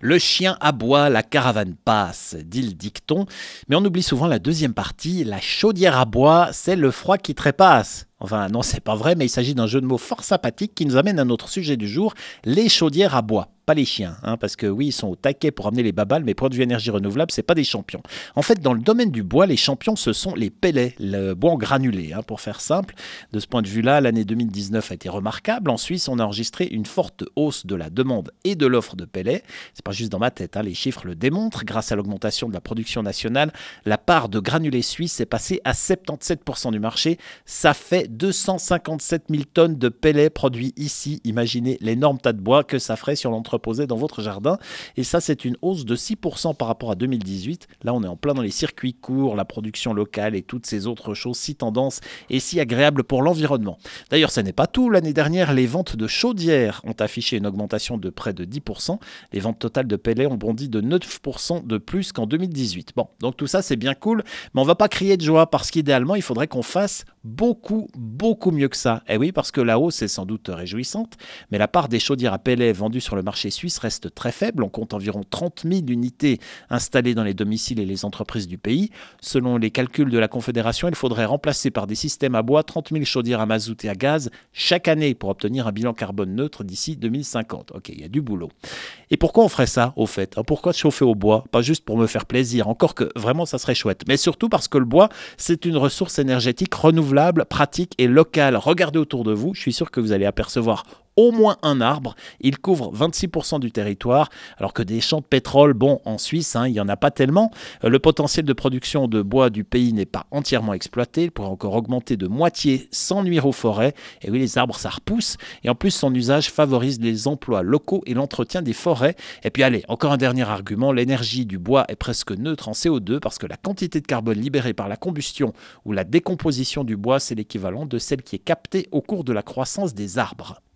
Le chien aboie, la caravane passe, dit le dicton, mais on oublie souvent la deuxième partie, la chaudière à bois, c'est le froid qui trépasse. Enfin non, c'est pas vrai, mais il s'agit d'un jeu de mots fort sympathique qui nous amène à notre sujet du jour, les chaudières à bois. Pas les chiens, parce que oui, ils sont au taquet pour amener les babales, mais point de vue énergie renouvelable, c'est pas des champions. En fait, dans le domaine du bois, les champions, ce sont les pellets, le bois en granulé, pour faire simple. De ce point de vue-là, l'année 2019 a été remarquable. En Suisse, on a enregistré une forte hausse de la demande et de l'offre de pellets. C'est pas juste dans ma tête, les chiffres le démontrent. Grâce à l'augmentation de la production nationale, la part de granulés suisses est passée à 77% du marché. Ça fait 257 000 tonnes de pellets produits ici. Imaginez l'énorme tas de bois que ça ferait si on l'entreposait dans votre jardin. Et ça, c'est une hausse de 6% par rapport à 2018. Là, on est en plein dans les circuits courts, la production locale et toutes ces autres choses si tendances et si agréables pour l'environnement. D'ailleurs, ce n'est pas tout. L'année dernière, les ventes de chaudières ont affiché une augmentation de près de 10%. Les ventes totales de pellets ont bondi de 9% de plus qu'en 2018. Bon, donc tout ça, c'est bien cool, mais on ne va pas crier de joie parce qu'idéalement, il faudrait qu'on fasse beaucoup mieux que ça. Et oui, parce que la hausse est sans doute réjouissante, mais la part des chaudières à pellets vendues sur le marché suisse reste très faible. On compte environ 30 000 unités installées dans les domiciles et les entreprises du pays. Selon les calculs de la Confédération, il faudrait remplacer par des systèmes à bois 30 000 chaudières à mazout et à gaz chaque année pour obtenir un bilan carbone neutre d'ici 2050. Ok, il y a du boulot. Et pourquoi on ferait ça, au fait? Pourquoi chauffer au bois? Pas juste pour me faire plaisir, encore que vraiment ça serait chouette, mais surtout parce que le bois, c'est une ressource énergétique renouvelable, pratique et locale. Regardez autour de vous, je suis sûr que vous allez apercevoir au moins un arbre. Il couvre 26% du territoire, alors que des champs de pétrole, bon, en Suisse, il n'y en a pas tellement. Le potentiel de production de bois du pays n'est pas entièrement exploité. Il pourrait encore augmenter de moitié sans nuire aux forêts. Et oui, les arbres, ça repousse. Et en plus, son usage favorise les emplois locaux et l'entretien des forêts. Et puis allez, encore un dernier argument, l'énergie du bois est presque neutre en CO2 parce que la quantité de carbone libérée par la combustion ou la décomposition du bois, c'est l'équivalent de celle qui est captée au cours de la croissance des arbres.